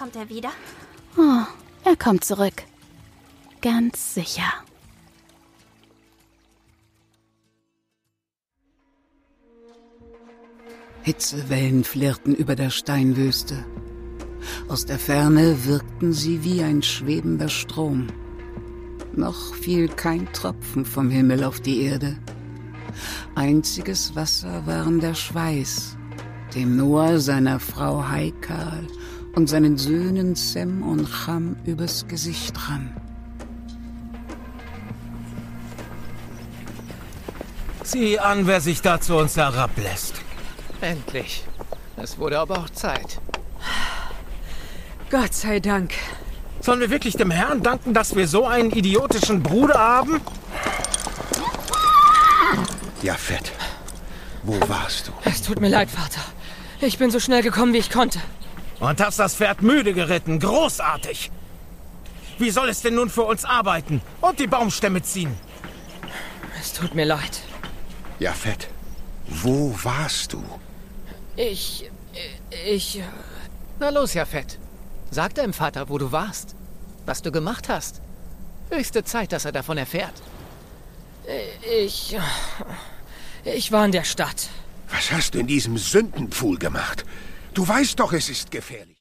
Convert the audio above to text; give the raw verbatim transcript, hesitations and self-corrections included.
Kommt er wieder? Oh, er kommt zurück. Ganz sicher. Hitzewellen flirrten über der Steinwüste. Aus der Ferne wirkten sie wie ein schwebender Strom. Noch fiel kein Tropfen vom Himmel auf die Erde. Einziges Wasser waren der Schweiß, dem Noah seiner Frau Haikal und seinen Söhnen Sem und Cham übers Gesicht rann. Sieh an, wer sich da zu uns herablässt. Endlich. Es wurde aber auch Zeit. Gott sei Dank. Sollen wir wirklich dem Herrn danken, dass wir so einen idiotischen Bruder haben? Japhet, wo warst du? Es tut mir leid, Vater. Ich bin so schnell gekommen, wie ich konnte. Und hast das Pferd müde geritten. Großartig. Wie soll es denn nun für uns arbeiten und die Baumstämme ziehen? Es tut mir leid. Japhet, wo warst du? Ich... Ich... Na los, Japhet. Sag deinem Vater, wo du warst. Was du gemacht hast. Höchste Zeit, dass er davon erfährt. Ich... Ich war in der Stadt. Was hast du in diesem Sündenpfuhl gemacht? Du weißt doch, es ist gefährlich.